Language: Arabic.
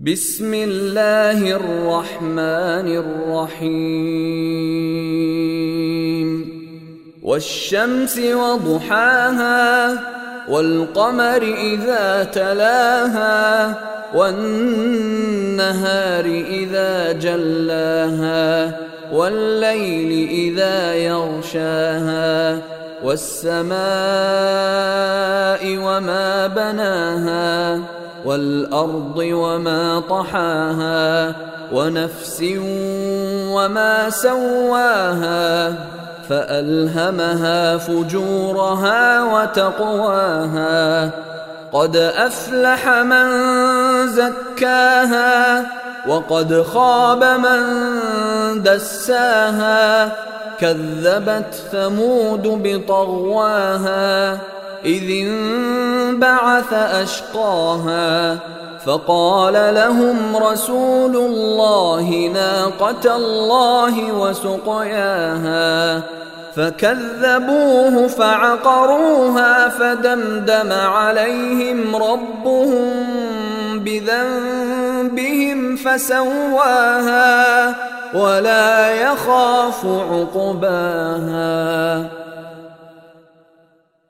بسم الله الرحمن الرحيم والشمس وضحاها والقمر إذا تلاها والنهار إذا جلاها والليل إذا يغشاها والسماء وما بناها والأرض وما طحاها ونفس وما سواها فألهمها فجورها وتقواها قد أفلح من زكاها وقد خاب من دساها كذبت ثمود بطغواها إذ انبعث أشقاها فقال لهم رسول الله ناقة الله وسقياها فكذبوه فعقروها فدمدم عليهم ربهم بذنبهم فسواها ولا يخاف عقباها